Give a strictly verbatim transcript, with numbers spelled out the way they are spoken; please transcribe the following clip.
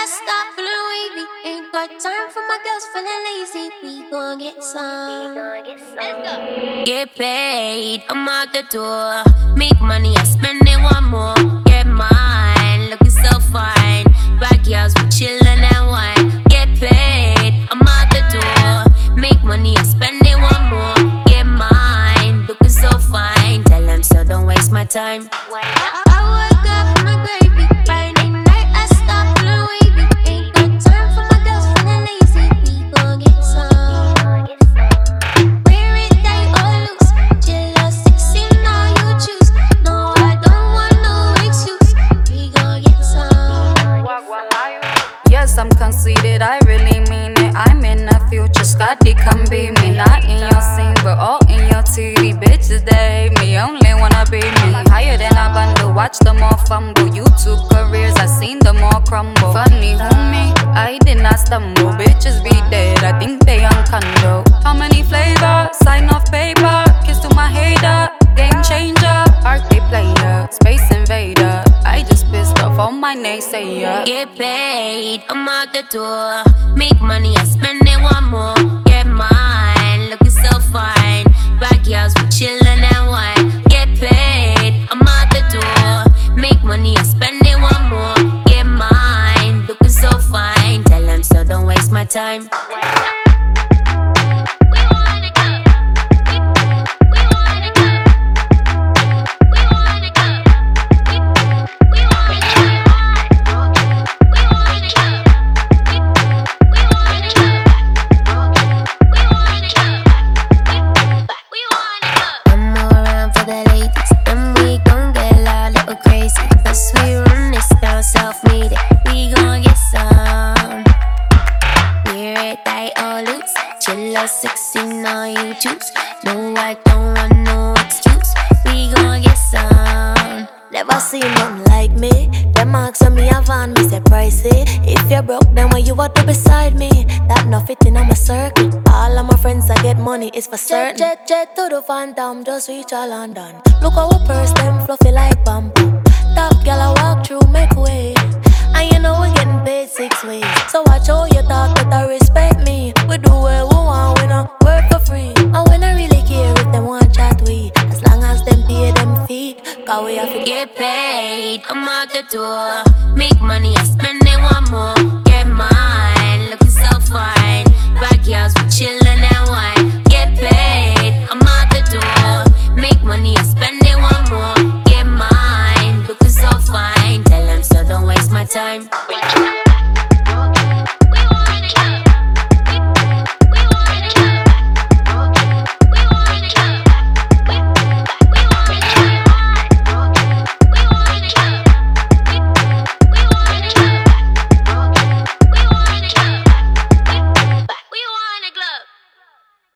I stop feeling wavy. Ain't got time for my girls feeling lazy. We gon' get some. Let's go. Get paid, I'm out the door. Make money, I spend it one more. Get mine, looking so fine. Backyards, we chillin' and wine. Get paid, I'm out the door. Make money, I spend it one more. Get mine, looking so fine. Tell them so, don't waste my time. I woke up from my gravy. Friday night, I stop feeling wavy. Ain't got time for my girls feeling lazy. We gon' get some. Wear it tight or loose. Chill or sexy, now you choose. No, I don't want no excuse. We gon' get some. Yes, I'm conceited, I really mean it. I'm in the future, Scotty come be me. Not in your scene, but all in your T V. Bitches, they hate me, only wanna be me. Higher than a bundle, watch them all fumble. YouTube careers, I seen them all crumble. Funny homie, I did not stumble. Bitches be dead, I think they on condo. How many flavors? Sign off paper, kiss to my hater. Game changer, arcade player, space invader. I just pissed off all my naysayer. Get paid, I'm out the door. Make money, I spend it one more. Get mine, looking so fine. Backyards, we chillin' and wine. Get paid, I'm out the door. Make money, I spend it one more. Get mine, looking so fine. Tell them so, don't waste my time. Sexy, now you choose. No, I don't want no excuse. We gon' get some. Never seen nothing like me. Them marks on me have on me say pricey. If you're broke, then when you want to beside me, that not fitting on my circle. All of my friends I get money is for certain. Jet, jet, jet to the phantom, just reach all London. Look how we purse them fluffy like bamboo. Top girl I walk through, make way. And you know we getting paid six ways. So watch how you talk, better respect me. We do what we want, we don't work for free. And we don't really care if them want chat we, as long as them pay them fee. Cause we have to get paid, I'm out the door. Make money, I spend it one more. Get mine, looking so fine. Backyards, we chillin' and wine. Get paid, I'm out the door. Make money, I spend it one more. Get mine, looking so fine. Tell them so, don't waste my time.